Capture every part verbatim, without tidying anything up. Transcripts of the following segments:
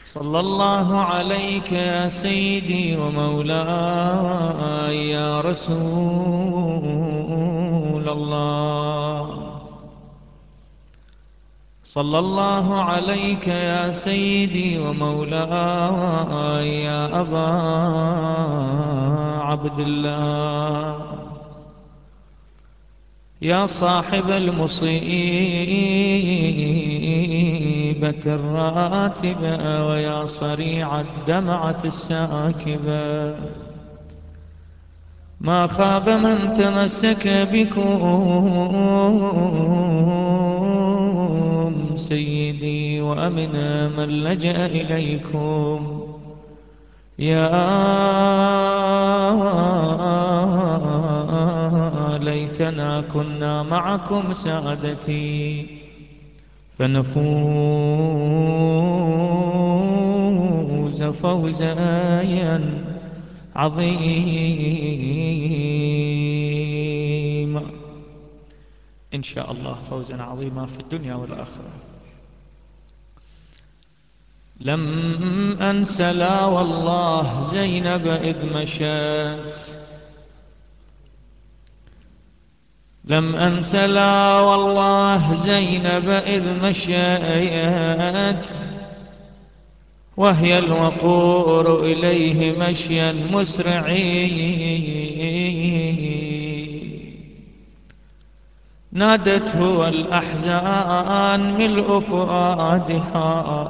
صلى الله عليك يا سيدي ومولاي يا رسول الله. صلى الله عليك يا سيدي ومولاي يا أبا عبد الله، يا صاحب المصيبة الراتبة ويا صريع الدمعة الساكبة، ما خاب من تمسك بكم سيدي وأمن من لجأ إليكم، يا ليتنا كنا معكم سادتي فنفوز فوزا عظيما إن شاء الله، فوزا عظيما في الدنيا والآخرة. لم أنس لا والله زينب إذ مشت، لم أنس لا والله زينب إذ مشيت، وهي الوقور إليه مشيا مسرعين، نادته الأحزان ملء فؤادها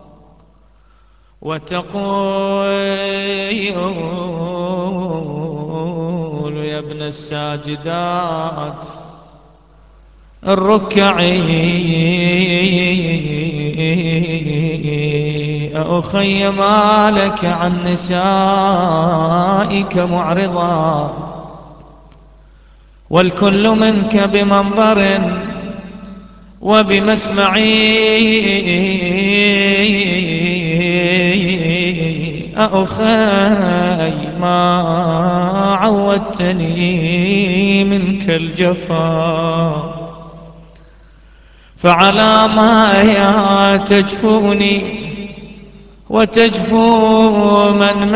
وتقول يا ابن الساجدات الركعي أخي ما لك عن نسائك معرضا، والكل منك بمنظر وبمسمعي، أخي ما عودتني منك الجفا، فعلى ما يا تجفوني وتجفو من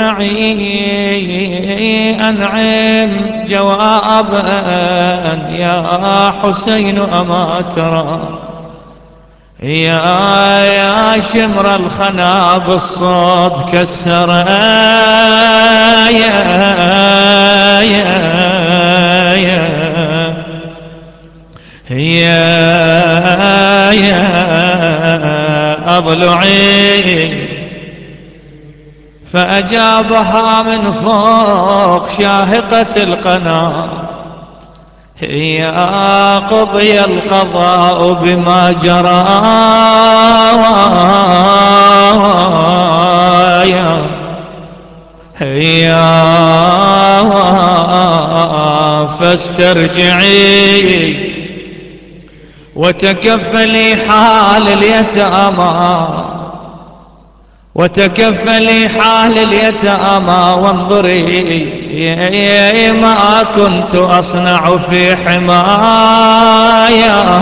معي، أنعم جوابا يا حسين أما ترى، يا يا شمر الخنا بالصوت كسر، يا يا يا يا يا أضلعي، فأجابها من فوق شاهقة القنا، يا قضي القضاء بما جرى، يا فاسترجعي وتكفلي حال اليتامى، وتكفلي حال اليتامى وانظري ما كنت أصنع في حمايا،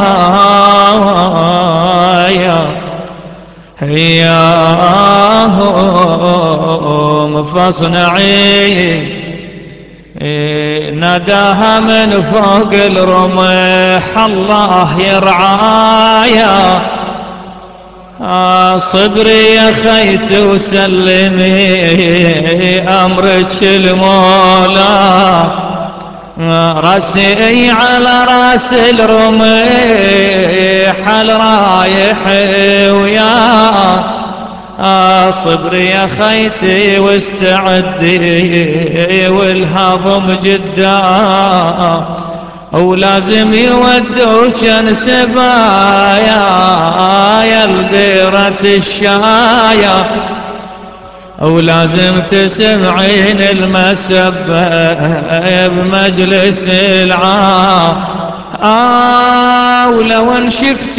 هياهم فاصنعي، ناداها من فوق الرمح الله يرعايا، صبري يا خيت وسلمي أمرك المولى، راسي على راس الرمح الرايح ويا، صبري يا خيتي واستعدي والهضم جدا، ولازم يودوك انسبايا يا الديرة الشايا، ولازم تسمعين المسبة بمجلس العا، آه ولو انشفت